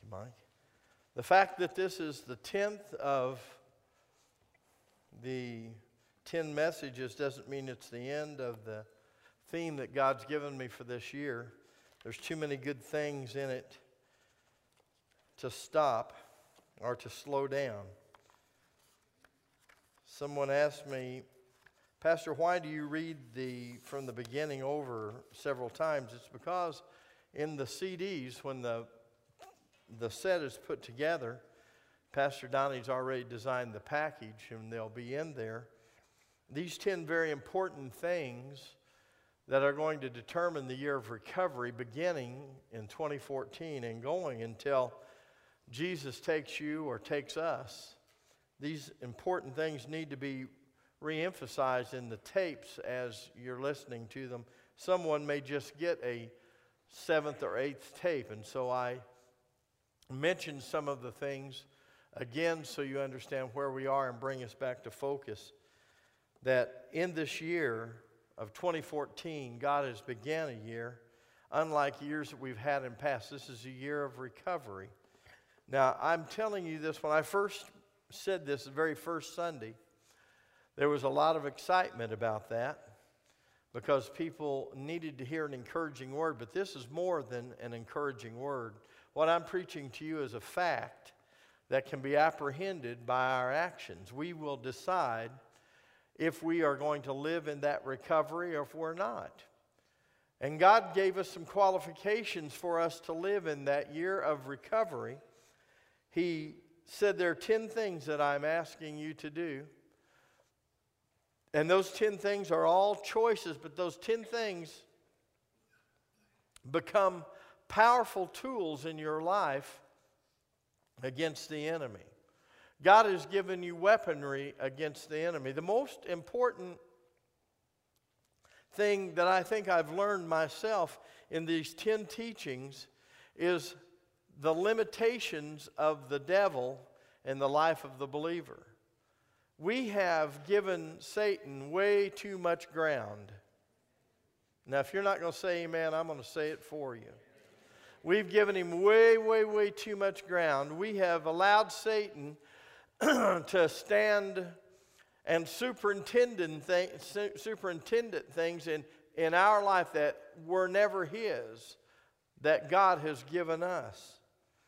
you, Mike. The fact that this is the 10th of the 10 messages doesn't mean it's the end of the theme that God's given me for this year. There's too many good things in it to stop or to slow down. Someone asked me, Pastor, why do you read from the beginning over several times? It's because in the CDs, when the set is put together, Pastor Donnie's already designed the package, and they'll be in there. These 10 very important things that are going to determine the year of recovery beginning in 2014 and going until Jesus takes you or takes us. These important things need to be re-emphasized in the tapes as you're listening to them. Someone may just get a 7th or 8th tape, and so I mentioned some of the things again so you understand where we are and bring us back to focus. That in this year of 2014, God has began a year unlike years that we've had in past. This is a year of recovery. Now, I'm telling you this, when I first said this the very first Sunday, there was a lot of excitement about that because people needed to hear an encouraging word, but this is more than an encouraging word. What I'm preaching to you is a fact that can be apprehended by our actions. We will decide if we are going to live in that recovery or if we're not. And God gave us some qualifications for us to live in that year of recovery. He said there are 10 things that I'm asking you to do. And those 10 things are all choices, but those 10 things become powerful tools in your life against the enemy. God has given you weaponry against the enemy. The most important thing that I think I've learned myself in these 10 teachings is the limitations of the devil in the life of the believer. We have given Satan way too much ground. Now, if you're not going to say amen, I'm going to say it for you. We've given him way, way, way too much ground. We have allowed Satan to stand and superintend things in our life that were never his, that God has given us.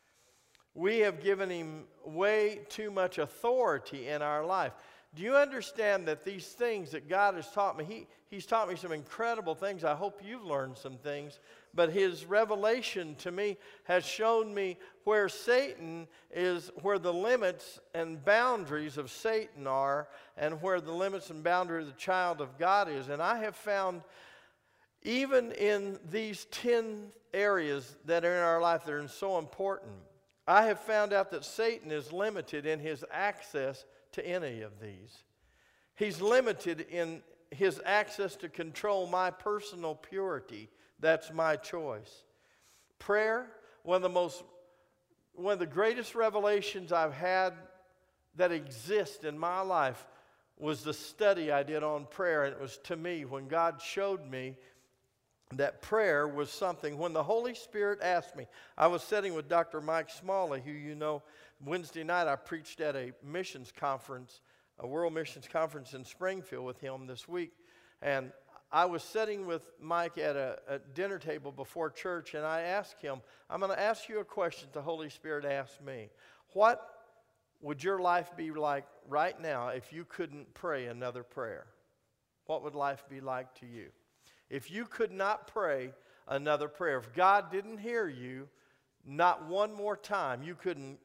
We have given him way too much authority in our life. Do you understand that these things that God has taught me, he's taught me some incredible things. I hope you've learned some things. But his revelation to me has shown me where Satan is, where the limits and boundaries of Satan are, and where the limits and boundaries of the child of God is. And I have found, even in these 10 areas that are in our life that are so important, I have found out that Satan is limited in his access to any of these. He's limited in his access to control my personal purity. That's my choice. Prayer, one of the greatest revelations I've had that exist in my life was the study I did on prayer. And it was to me when God showed me that prayer was something. When the Holy Spirit asked me, I was sitting with Dr. Mike Smalley, who you know, Wednesday night I preached at a missions conference, a world missions conference in Springfield with him this week. And I was sitting with Mike at a dinner table before church, and I asked him, I'm going to ask you a question the Holy Spirit asked me. What would your life be like right now if you couldn't pray another prayer? What would life be like to you? If you could not pray another prayer, if God didn't hear you not one more time, you couldn't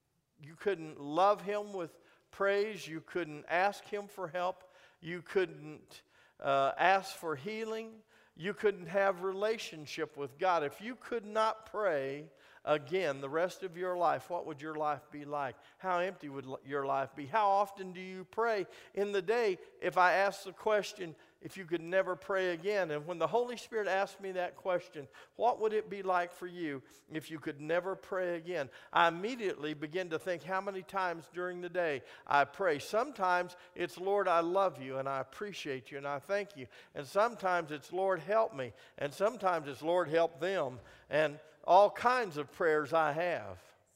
love him with praise, you couldn't ask him for help, you couldn't ask for healing, you couldn't have relationship with God. If you could not pray again the rest of your life, what would your life be like? How empty would your life be? How often do you pray in the day? If I ask the question, if you could never pray again, and when the Holy Spirit asked me that question, what would it be like for you if you could never pray again? I immediately begin to think how many times during the day I pray. Sometimes it's, Lord, I love you and I appreciate you and I thank you. And sometimes it's, Lord, help me. And sometimes it's, Lord, help them. And all kinds of prayers I have.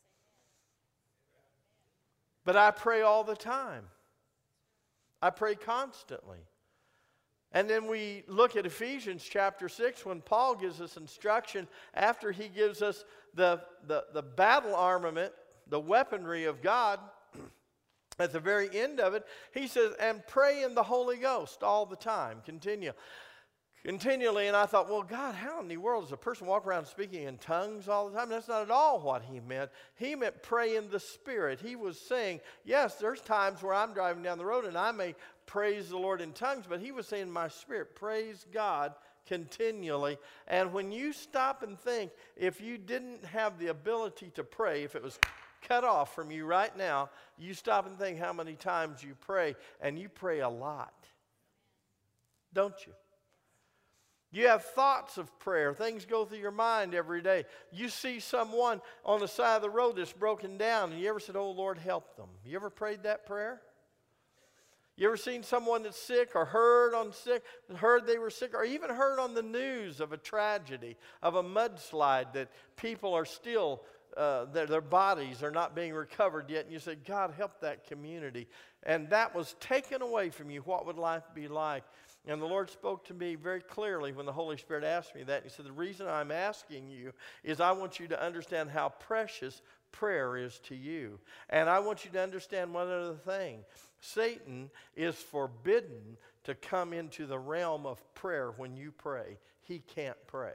But I pray all the time. I pray constantly. And then we look at Ephesians chapter 6 when Paul gives us instruction after he gives us the battle armament, the weaponry of God. At the very end of it, he says, and pray in the Holy Ghost all the time, continually. And I thought, well, God, how in the world does a person walk around speaking in tongues all the time? That's not at all what he meant. He meant pray in the Spirit. He was saying, yes, there's times where I'm driving down the road and I may praise the Lord in tongues, but he was saying in my spirit, praise God continually. And when you stop and think, if you didn't have the ability to pray, if it was cut off from you right now, you stop and think how many times you pray, and you pray a lot. Don't you? You have thoughts of prayer. Things go through your mind every day. You see someone on the side of the road that's broken down, and you ever said, oh, Lord, help them? You ever prayed that prayer? You ever seen someone that's sick or heard they were sick, or even heard on the news of a tragedy, of a mudslide that people are still their bodies are not being recovered yet, and you say, God, help that community. And that was taken away from you. What would life be like? And the Lord spoke to me very clearly when the Holy Spirit asked me that. He said, the reason I'm asking you is I want you to understand how precious prayer is to you. And I want you to understand one other thing. Satan is forbidden to come into the realm of prayer when you pray. He can't pray.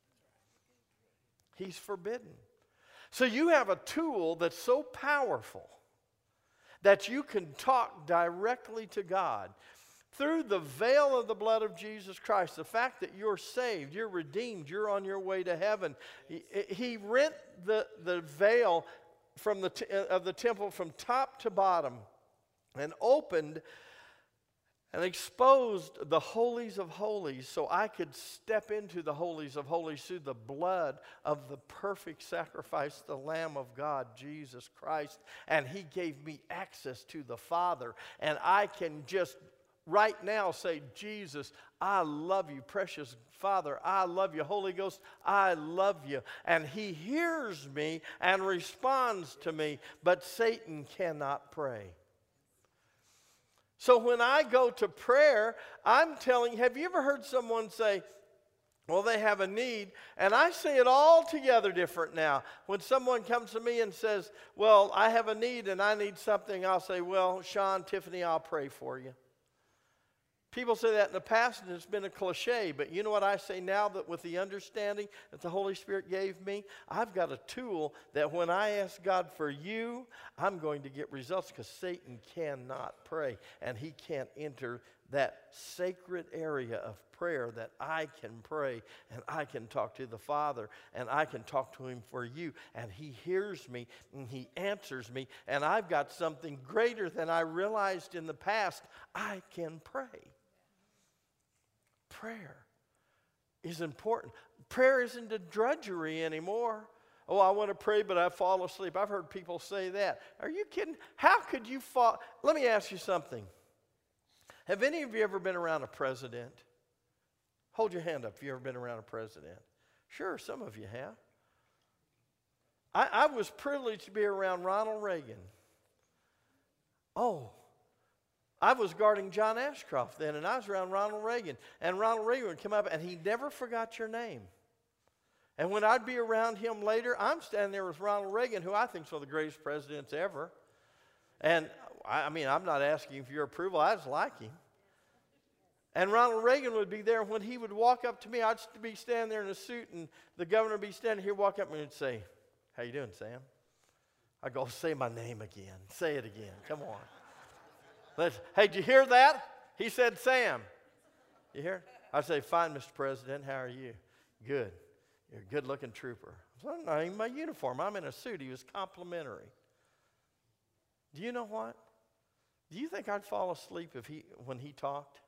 He's forbidden. So you have a tool that's so powerful that you can talk directly to God through the veil of the blood of Jesus Christ. The fact that you're saved, you're redeemed, you're on your way to heaven. He rent the veil from of the temple from top to bottom and opened and exposed the holies of holies so I could step into the holies of holies through the blood of the perfect sacrifice, the Lamb of God, Jesus Christ. And he gave me access to the Father. And I can just right now say, Jesus, I love you, precious Father. I love you, Holy Ghost. I love you. And he hears me and responds to me, but Satan cannot pray. So when I go to prayer, I'm telling, have you ever heard someone say, well, they have a need, and I say it all together different now. When someone comes to me and says, well, I have a need and I need something, I'll say, well, Sean, Tiffany, I'll pray for you. People say that in the past, and it's been a cliche, but you know what I say now that with the understanding that the Holy Spirit gave me? I've got a tool that when I ask God for you, I'm going to get results because Satan cannot pray, and he can't enter that sacred area of prayer that I can pray, and I can talk to the Father, and I can talk to him for you, and he hears me, and he answers me, and I've got something greater than I realized in the past. I can pray. Prayer is important. Prayer isn't a drudgery anymore. Oh, I want to pray, but I fall asleep. I've heard people say that. Are you kidding? How could you fall? Let me ask you something. Have any of you ever been around a president? Hold your hand up if you've ever been around a president. Sure, some of you have. I was privileged to be around Ronald Reagan. Oh, I was guarding John Ashcroft then, and I was around Ronald Reagan. And Ronald Reagan would come up, and he never forgot your name. And when I'd be around him later, I'm standing there with Ronald Reagan, who I think is one of the greatest presidents ever. And, I mean, I'm not asking for your approval. I just like him. And Ronald Reagan would be there, and when he would walk up to me, I'd be standing there in a suit, and the governor would be standing here, walk up to me and say, how you doing, Sam? I'd go, say my name again. Say it again. Come on. Hey, did you hear that? He said, Sam. You hear it? I say, fine, Mr. President. How are you? Good. You're a good-looking trooper. I'm not even my uniform. I'm in a suit. He was complimentary. Do you know what? Do you think I'd fall asleep when he talked?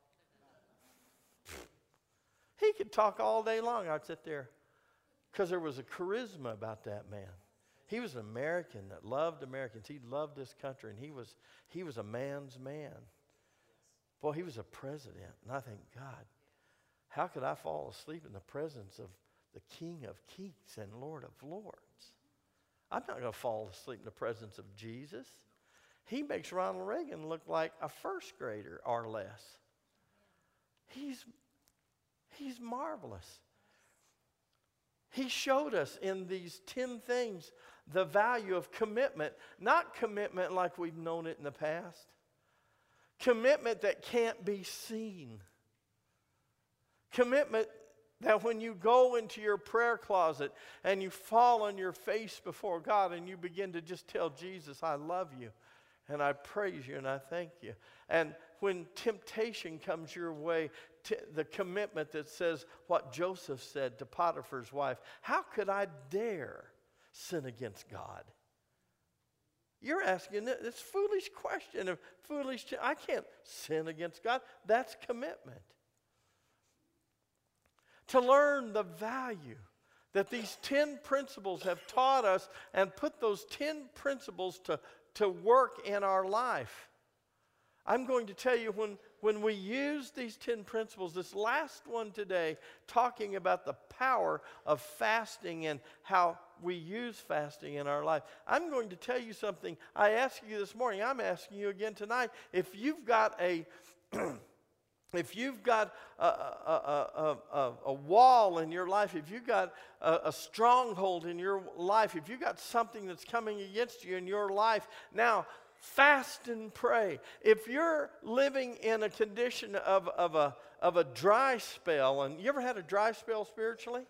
He could talk all day long. I'd sit there because there was a charisma about that man. He was an American that loved Americans. He loved this country, and he was a man's man. Boy, he was a president, and I think, God, how could I fall asleep in the presence of the King of Kings and Lord of Lords? I'm not going to fall asleep in the presence of Jesus. He makes Ronald Reagan look like a first grader or less. He's marvelous. He showed us in these 10 things the value of commitment. Not commitment like we've known it in the past. Commitment that can't be seen. Commitment that when you go into your prayer closet and you fall on your face before God and you begin to just tell Jesus, I love you and I praise you and I thank you. And when temptation comes your way, the commitment that says what Joseph said to Potiphar's wife, how could I dare sin against God? You're asking this foolish question. I can't sin against God. That's commitment. To learn the value that these 10 principles have taught us and put those 10 principles to work in our life. I'm going to tell you when we use these 10 principles, this last one today, talking about the power of fasting and how we use fasting in our life. I'm going to tell you something I asked you this morning. I'm asking you again tonight. If you've got a wall in your life, if you've got a stronghold in your life, if you've got something that's coming against you in your life, now fast and pray. If you're living in a condition of a dry spell, and you ever had a dry spell spiritually?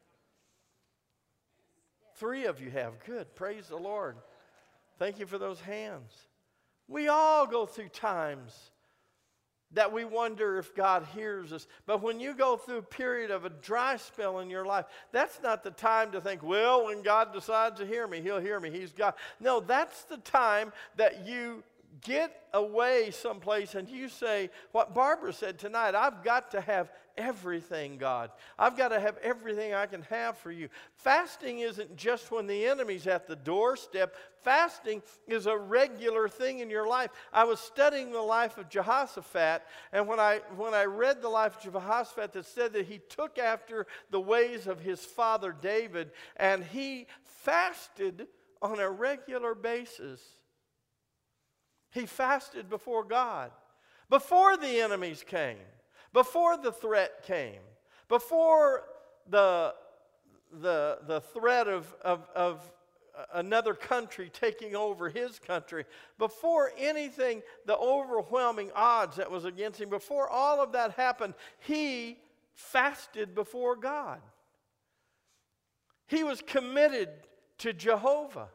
3 of you have. Good. Praise the Lord. Thank you for those hands. We all go through times that we wonder if God hears us. But when you go through a period of a dry spell in your life, that's not the time to think, well, when God decides to hear me, He'll hear me. He's God. No, that's the time that you get away someplace and you say what Barbara said tonight, I've got to have everything, God. I've got to have everything I can have for you. Fasting isn't just when the enemy's at the doorstep. Fasting is a regular thing in your life. I was studying the life of Jehoshaphat, and when I read the life of Jehoshaphat, that said that he took after the ways of his father David, and he fasted on a regular basis. He fasted before God, before the enemies came, before the threat came, before the threat of another country taking over his country, before anything, the overwhelming odds that was against him, before all of that happened, he fasted before God. He was committed to Jehovah.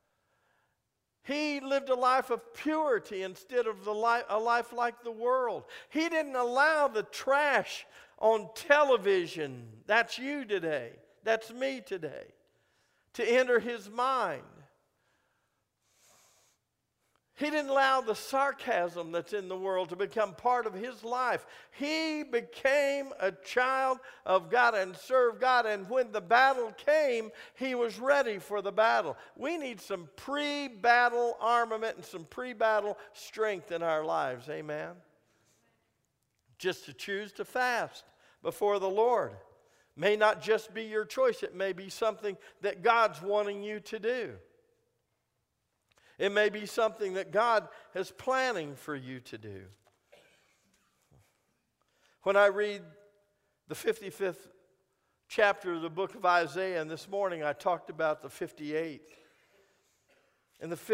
He lived a life of purity instead of a life like the world. He didn't allow the trash on television, that's you today, that's me today, to enter his mind. He didn't allow the sarcasm that's in the world to become part of his life. He became a child of God and served God. And when the battle came, he was ready for the battle. We need some pre-battle armament and some pre-battle strength in our lives. Amen? Just to choose to fast before the Lord may not just be your choice. It may be something that God's wanting you to do. It may be something that God is planning for you to do. When I read the 55th chapter of the book of Isaiah, and this morning I talked about the 58th. In the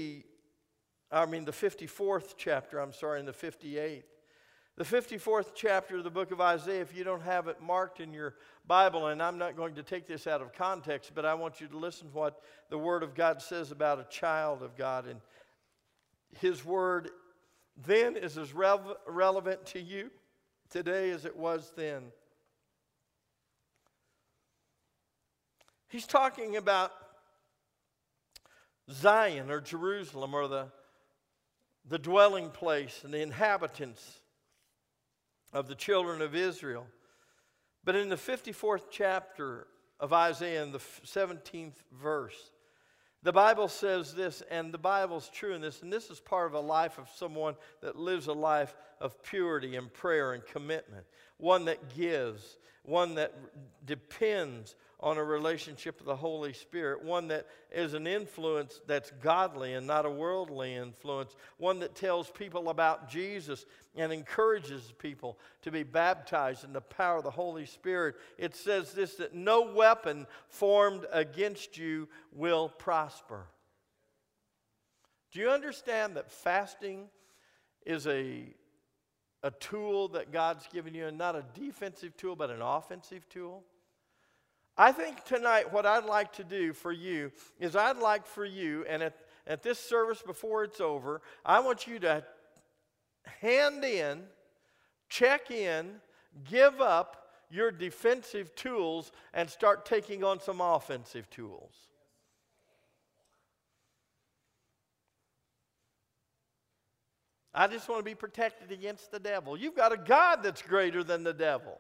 54th chapter, in the 58th. The 54th chapter of the book of Isaiah, if you don't have it marked in your Bible, and I'm not going to take this out of context, but I want you to listen to what the Word of God says about a child of God. And His Word then is as relevant to you today as it was then. He's talking about Zion or Jerusalem or the dwelling place and the inhabitants of the children of Israel. But in the 54th chapter of Isaiah, in the 17th verse, the Bible says this, and the Bible's true in this, and this is part of a life of someone that lives a life of purity and prayer and commitment, one that gives, one that depends on a relationship with the Holy Spirit, one that is an influence that's godly and not a worldly influence, one that tells people about Jesus and encourages people to be baptized in the power of the Holy Spirit. It says this, that no weapon formed against you will prosper. Do you understand that fasting is a tool that God's given you, and not a defensive tool, but an offensive tool? I think tonight what I'd like to do for you is I'd like for you, and at this service before it's over, I want you to hand in, check in, give up your defensive tools and start taking on some offensive tools. I just want to be protected against the devil. You've got a God that's greater than the devil.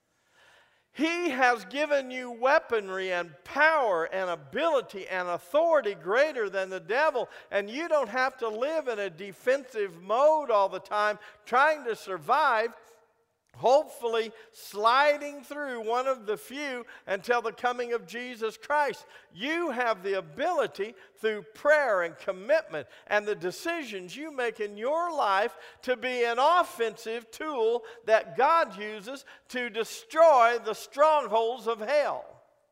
He has given you weaponry and power and ability and authority greater than the devil, and you don't have to live in a defensive mode all the time trying to survive, hopefully sliding through one of the few until the coming of Jesus Christ. You have the ability through prayer and commitment and the decisions you make in your life to be an offensive tool that God uses to destroy the strongholds of hell.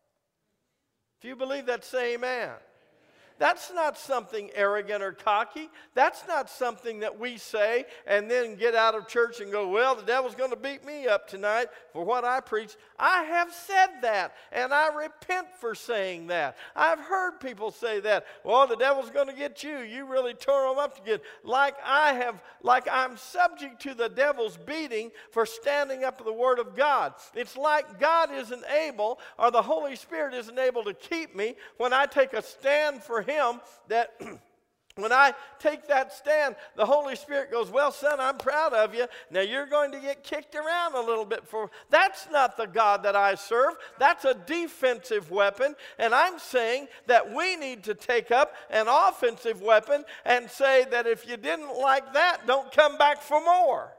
If you believe that, say amen. That's not something arrogant or cocky. That's not something that we say and then get out of church and go, well, the devil's going to beat me up tonight for what I preach. I have said that, and I repent for saying that. I've heard people say that. Well, the devil's going to get you. You really tore him up again. Like I'm subject to the devil's beating for standing up for the Word of God. It's like God isn't able, or the Holy Spirit isn't able to keep me when I take a stand for Him, that when I take that stand, the Holy Spirit goes, well, son, I'm proud of you. Now you're going to get kicked around a little bit. That's not the God that I serve. That's a defensive weapon. And I'm saying that we need to take up an offensive weapon and say that if you didn't like that, don't come back for more.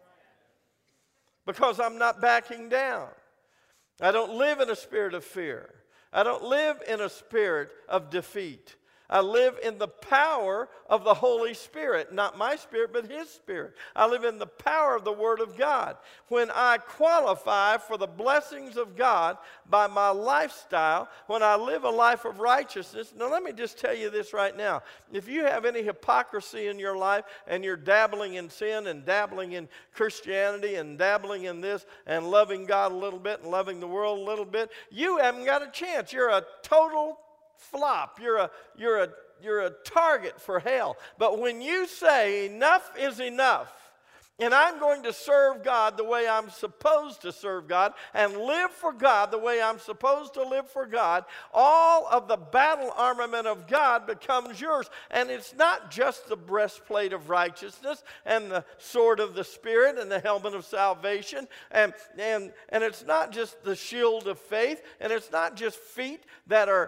Because I'm not backing down. I don't live in a spirit of fear. I don't live in a spirit of defeat. I live in the power of the Holy Spirit. Not my spirit, but His Spirit. I live in the power of the Word of God. When I qualify for the blessings of God by my lifestyle, when I live a life of righteousness. Now let me just tell you this right now. If you have any hypocrisy in your life and you're dabbling in sin and dabbling in Christianity and dabbling in this and loving God a little bit and loving the world a little bit, you haven't got a chance. You're a total flop. You're a target for hell. But when you say enough is enough, and I'm going to serve God the way I'm supposed to serve God and live for God the way I'm supposed to live for God, all of the battle armament of God becomes yours. And it's not just the breastplate of righteousness and the sword of the Spirit and the helmet of salvation, and it's not just the shield of faith, and it's not just feet that are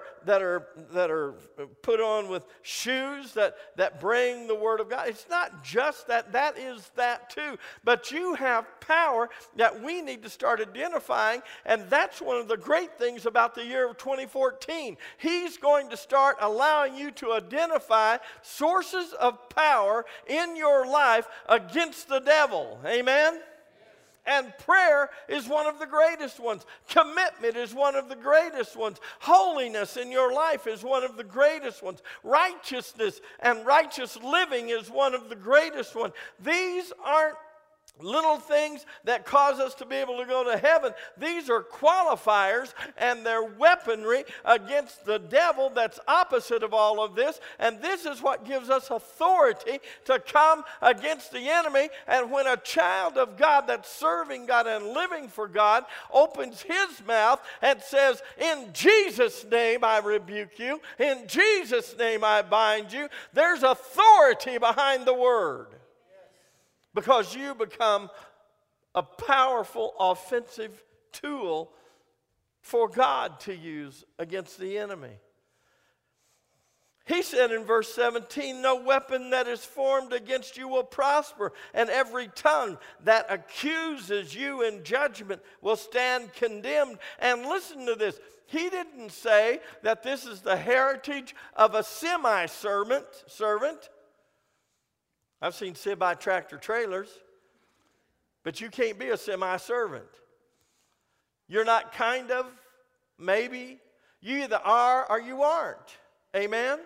put on with shoes that bring the Word of God. It's not just that. That is that too. But you have power that we need to start identifying, and that's one of the great things about the year of 2014. He's going to start allowing you to identify sources of power in your life against the devil. Amen? And prayer is one of the greatest ones. Commitment is one of the greatest ones. Holiness in your life is one of the greatest ones. Righteousness and righteous living is one of the greatest ones. These aren't little things that cause us to be able to go to heaven. These are qualifiers, and they're weaponry against the devil that's opposite of all of this. And this is what gives us authority to come against the enemy. And when a child of God that's serving God and living for God opens his mouth and says, in Jesus' name I rebuke you, in Jesus' name I bind you, there's authority behind the word. Because you become a powerful offensive tool for God to use against the enemy. He said in verse 17, no weapon that is formed against you will prosper, and every tongue that accuses you in judgment will stand condemned. And listen to this. He didn't say that this is the heritage of a semi-servant. I've seen semi-tractor trailers, but you can't be a semi-servant. You're not kind of, maybe. You either are or you aren't. Amen?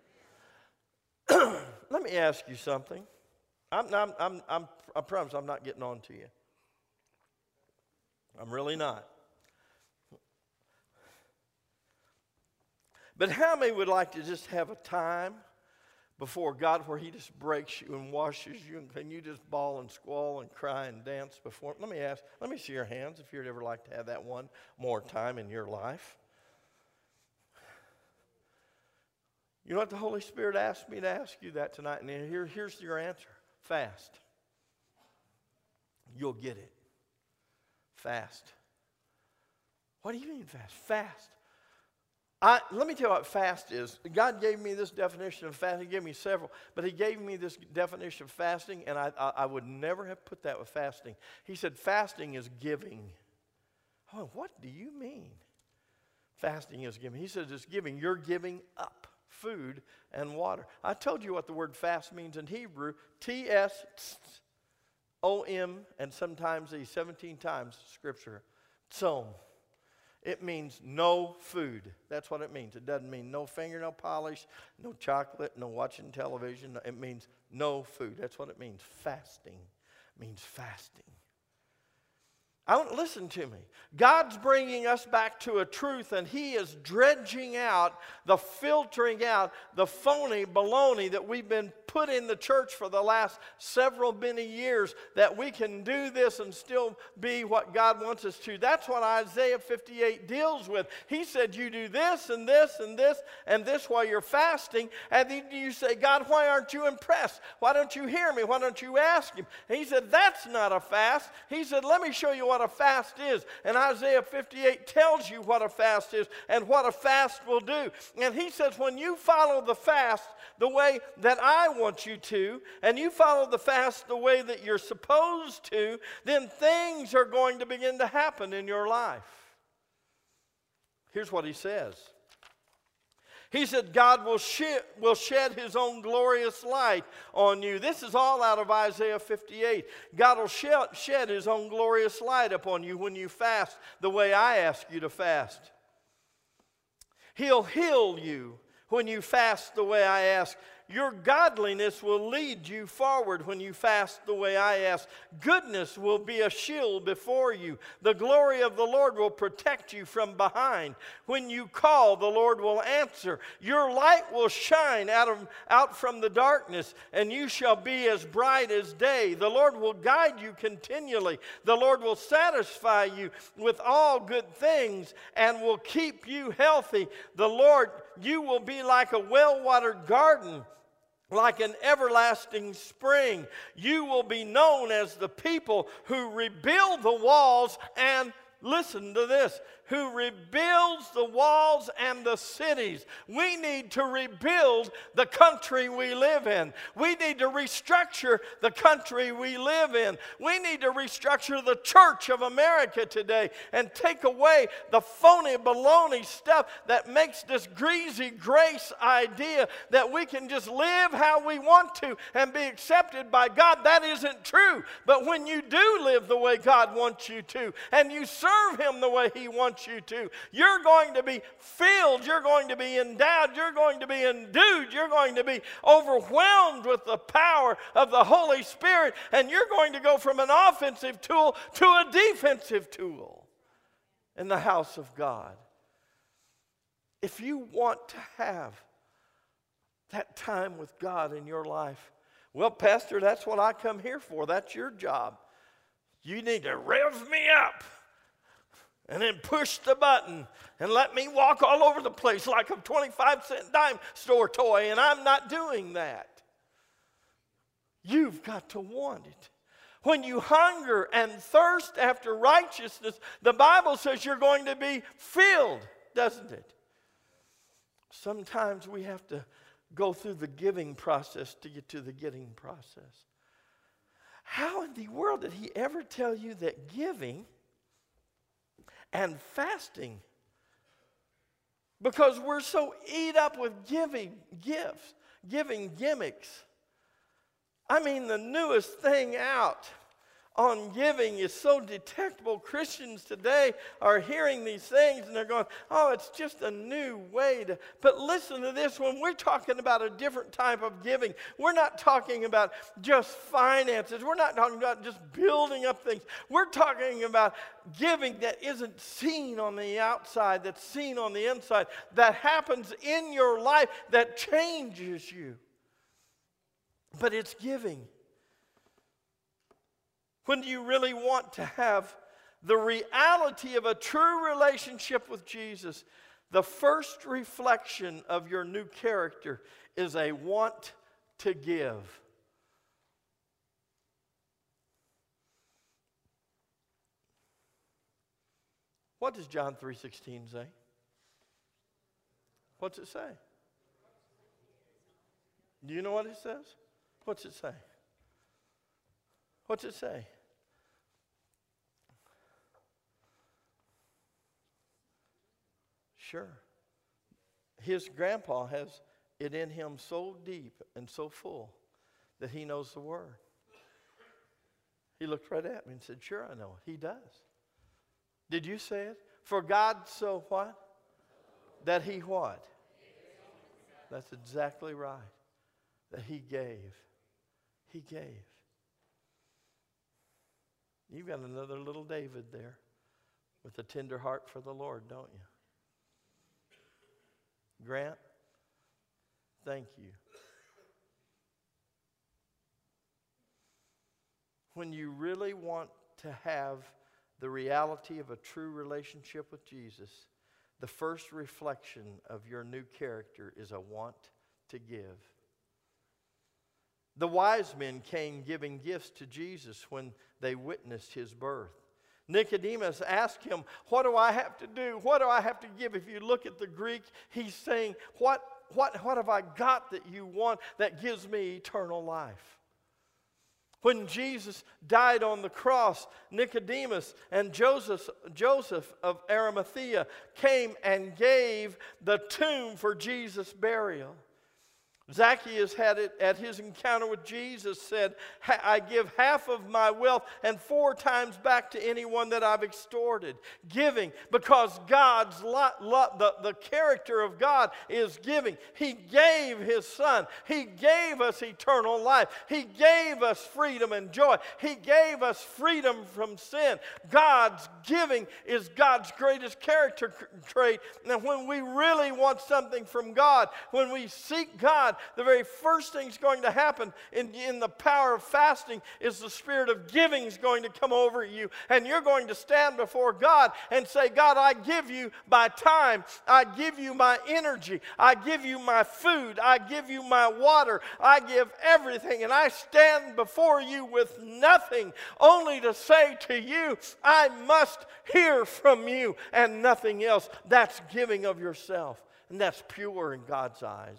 Let me ask you something. I promise I'm not getting on to you. I'm really not. But how many would like to just have a time before God where he just breaks you and washes you, and can you just bawl and squall and cry and dance before him? Let me see your hands if you'd ever like to have that one more time in your life. You know what the Holy Spirit asked me to ask you that tonight? And here's your answer. Fast. You'll get it. Fast. What do you mean fast? Fast. Let me tell you what fast is. God gave me this definition of fasting. He gave me several. But he gave me this definition of fasting, and I would never have put that with fasting. He said fasting is giving. Oh, what do you mean? Fasting is giving. He says it's giving. You're giving up food and water. I told you what the word fast means in Hebrew. T-S-O-M, and sometimes 17 times Scripture. Tzom. It means no food. That's what it means. It doesn't mean no fingernail polish, no chocolate, no watching television. It means no food. That's what it means. Fasting means fasting. Listen to me. God's bringing us back to a truth, and he is dredging out, filtering out the phony baloney that we've been put in the church for the last many years, that we can do this and still be what God wants us to. That's what Isaiah 58 deals with. He said, you do this and this and this and this while you're fasting, and then you say, God, why aren't you impressed? Why don't you hear me? Why don't you ask him? And he said, that's not a fast. He said, let me show you what a fast is. And Isaiah 58 tells you what a fast is and what a fast will do. And he says, when you follow the fast the way that I want you to, and you follow the fast the way that you're supposed to, then things are going to begin to happen in your life. Here's what he says. He said, God will shed his own glorious light on you. This is all out of Isaiah 58. God will shed his own glorious light upon you when you fast the way I ask you to fast. He'll heal you when you fast the way I ask. Your godliness will lead you forward when you fast the way I ask. Goodness will be a shield before you. The glory of the Lord will protect you from behind. When you call, the Lord will answer. Your light will shine out from the darkness, and you shall be as bright as day. The Lord will guide you continually. The Lord will satisfy you with all good things and will keep you healthy. The Lord, you will be like a well-watered garden, like an everlasting spring. You will be known as the people who rebuild the walls and, listen to this, who rebuilds the walls and the cities. We need to rebuild the country we live in. We need to restructure the country we live in. We need to restructure the church of America today and take away the phony baloney stuff that makes this greasy grace idea that we can just live how we want to and be accepted by God. That isn't true. But when you do live the way God wants you to, and you serve him the way he wants you to, you're going to be filled, you're going to be endowed, you're going to be endued, you're going to be overwhelmed with the power of the Holy Spirit, and you're going to go from an offensive tool to a defensive tool in the house of God. If you want to have that time with God in your life, well, Pastor, that's what I come here for. That's your job. You need to rev me up and then push the button and let me walk all over the place like a 25-cent dime store toy, and I'm not doing that. You've got to want it. When you hunger and thirst after righteousness, the Bible says you're going to be filled, doesn't it? Sometimes we have to go through the giving process to get to the getting process. How in the world did he ever tell you that giving and fasting, because we're so eat up with giving gifts, giving gimmicks. I mean, the newest thing out on giving is so detectable. Christians today are hearing these things and they're going, oh, it's just a new way to. But listen to this, when we're talking about a different type of giving, we're not talking about just finances. We're not talking about just building up things. We're talking about giving that isn't seen on the outside, that's seen on the inside, that happens in your life, that changes you. But it's giving. When do you really want to have the reality of a true relationship with Jesus? The first reflection of your new character is a want to give. What does John 3:16 say? What's it say? Do you know what it says? What's it say? What's it say? Sure. His grandpa has it in him so deep and so full that he knows the word. He looked right at me and said, sure, I know it. He does. Did you say it? For God so what? That he what? That's exactly right. That he gave. He gave. You've got another little David there with a tender heart for the Lord, don't you? Grant, thank you. When you really want to have the reality of a true relationship with Jesus, the first reflection of your new character is a want to give. The wise men came giving gifts to Jesus when they witnessed his birth. Nicodemus asked him, what do I have to do? What do I have to give? If you look at the Greek, he's saying, what have I got that you want that gives me eternal life? When Jesus died on the cross, Nicodemus and Joseph of Arimathea came and gave the tomb for Jesus' burial. Zacchaeus had it at his encounter with Jesus, said, I give half of my wealth and 4 times back to anyone that I've extorted. Giving, because God's the character of God is giving. He gave his son. He gave us eternal life. He gave us freedom and joy. He gave us freedom from sin. God's giving is God's greatest character trait. And when we really want something from God, when we seek God, the very first thing that's going to happen in the power of fasting is the spirit of giving is going to come over you. And you're going to stand before God and say, God, I give you my time. I give you my energy. I give you my food. I give you my water. I give everything. And I stand before you with nothing, only to say to you, I must hear from you and nothing else. That's giving of yourself. And that's pure in God's eyes.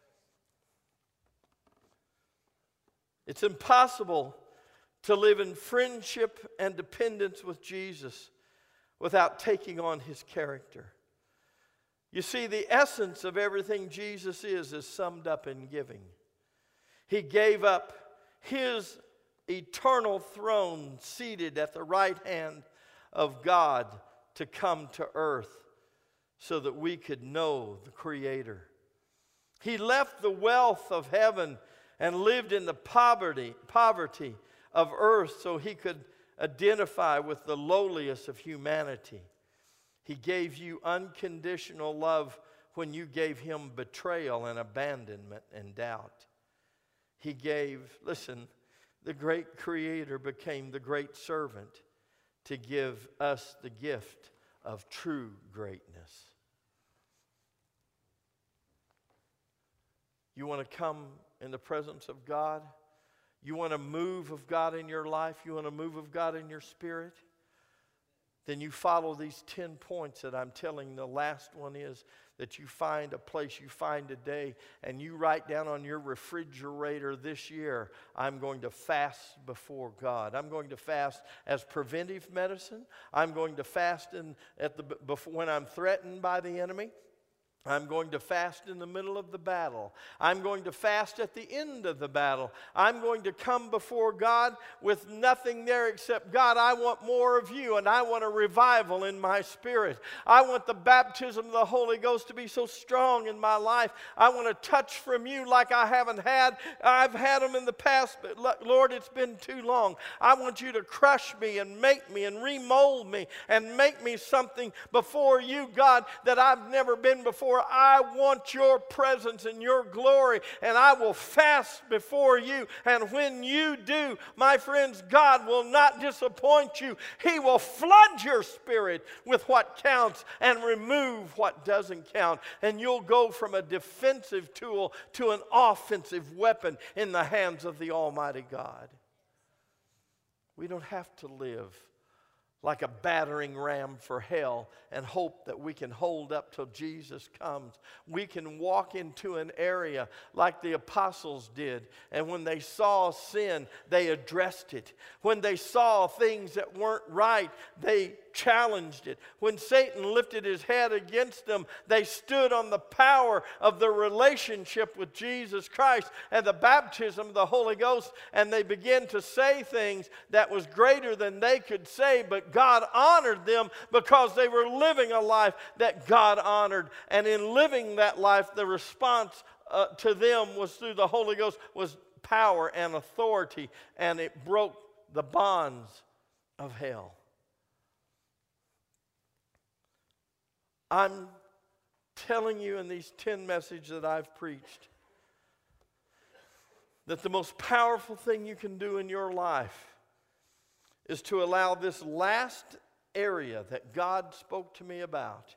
It's impossible to live in friendship and dependence with Jesus without taking on his character. You see, the essence of everything Jesus is summed up in giving. He gave up his eternal throne seated at the right hand of God to come to earth so that we could know the Creator. He left the wealth of heaven and lived in the poverty of earth so he could identify with the lowliest of humanity. He gave you unconditional love when you gave him betrayal and abandonment and doubt. He gave, listen, the great Creator became the great servant to give us the gift of true greatness. You want to come in the presence of God? You want a move of God in your life? You want a move of God in your spirit? Then you follow these 10 points that I'm telling. The last one is that you find a place, you find a day, and you write down on your refrigerator this year, I'm going to fast before God. I'm going to fast as preventive medicine. I'm going to fast when I'm threatened by the enemy. I'm going to fast in the middle of the battle. I'm going to fast at the end of the battle. I'm going to come before God with nothing there except, God, I want more of you, and I want a revival in my spirit. I want the baptism of the Holy Ghost to be so strong in my life. I want a touch from you like I haven't had. I've had them in the past, but Lord, it's been too long. I want you to crush me and make me and remold me and make me something before you, God, that I've never been before. I want your presence and your glory, and I will fast before you. And when you do, my friends, God will not disappoint you. He will flood your spirit with what counts and remove what doesn't count. And you'll go from a defensive tool to an offensive weapon in the hands of the Almighty God. We don't have to live like a battering ram for hell and hope that we can hold up till Jesus comes. We can walk into an area like the apostles did, and when they saw sin, they addressed it. When they saw things that weren't right, they challenged it. When Satan lifted his head against them, they stood on the power of the relationship with Jesus Christ and the baptism of the Holy Ghost, and they began to say things that was greater than they could say, but God honored them because they were living a life that God honored. And in living that life, the response to them was through the Holy Ghost was power and authority, and it broke the bonds of hell. I'm telling you in these 10 messages that I've preached that the most powerful thing you can do in your life is to allow this last area that God spoke to me about.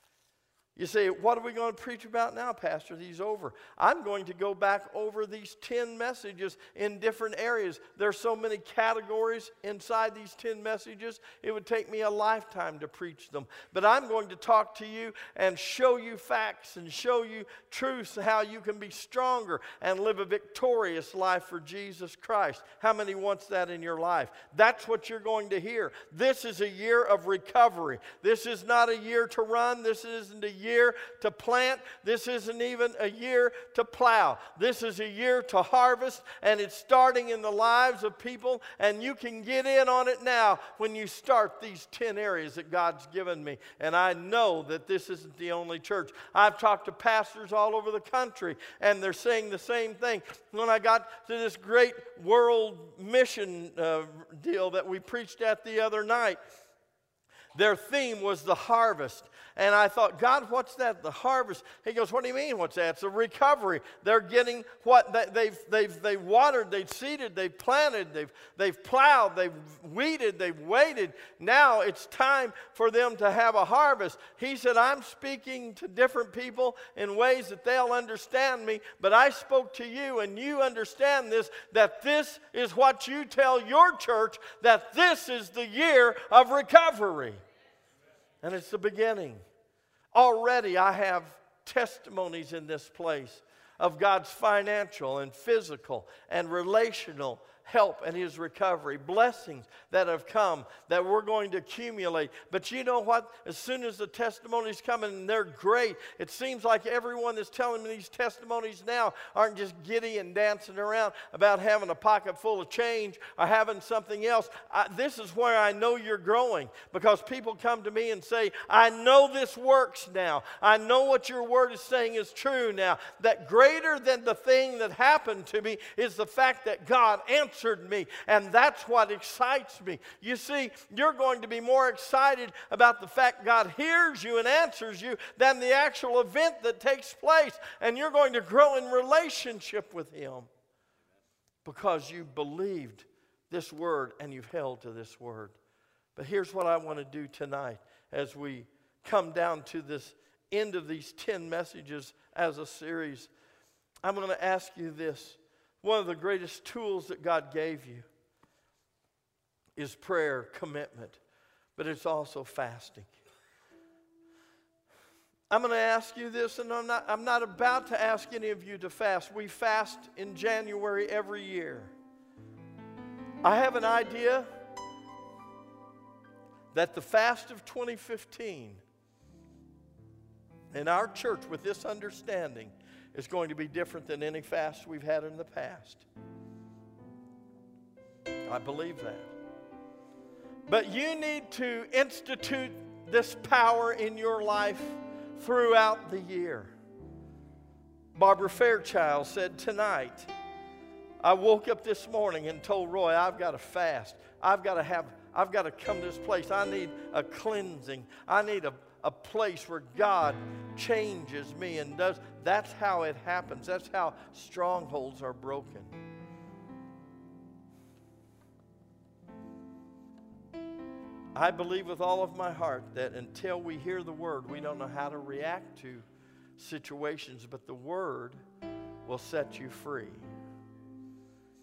You say, what are we going to preach about now, Pastor? These over. I'm going to go back over these 10 messages in different areas. There's so many categories inside these 10 messages, it would take me a lifetime to preach them. But I'm going to talk to you and show you facts and show you truths, how you can be stronger and live a victorious life for Jesus Christ. How many wants that in your life? That's what you're going to hear. This is a year of recovery. This is not a year to run. This isn't a year to plant. This isn't even a year to plow. This is a year to harvest, and it's starting in the lives of people, and you can get in on it now when you start these 10 areas that God's given me. And I know that this isn't the only church. I've talked to pastors all over the country, and they're saying the same thing. When I got to this great world mission deal that we preached at the other night, their theme was the harvest. And I thought, God, what's that? The harvest. He goes, what do you mean, what's that? It's a recovery. They're getting what they've watered, they've seeded, they've planted, they've plowed, they've weeded, they've waited. Now it's time for them to have a harvest. He said, I'm speaking to different people in ways that they'll understand me, but I spoke to you and you understand this, that this is what you tell your church, that this is the year of recovery. And it's the beginning. Already I have testimonies in this place of God's financial and physical and relational help and His recovery, blessings that have come that we're going to accumulate. But you know what? As soon as the testimonies come, and they're great, it seems like everyone that's telling me these testimonies now aren't just giddy and dancing around about having a pocket full of change or having something else. This is where I know you're growing, because people come to me and say, I know this works now. I know what your word is saying is true now. That greater than the thing that happened to me is the fact that God answered me, and that's what excites me. You see, you're going to be more excited about the fact God hears you and answers you than the actual event that takes place, and you're going to grow in relationship with Him because you believed this word and you've held to this word. But here's what I want to do tonight as we come down to this end of these 10 messages as a series. I'm going to ask you this. One of the greatest tools that God gave you is prayer, commitment, but it's also fasting. I'm going to ask you this, and I'm not about to ask any of you to fast. We fast in January every year. I have an idea that the fast of 2015 in our church with this understanding is going to be different than any fast we've had in the past. I believe that. But you need to institute this power in your life throughout the year. Barbara Fairchild said, tonight, I woke up this morning and told Roy, I've got to fast. I've got to come to this place. I need a cleansing. I need a place where God changes me and does. That's how it happens. That's how strongholds are broken. I believe with all of my heart that until we hear the word, we don't know how to react to situations, but the word will set you free.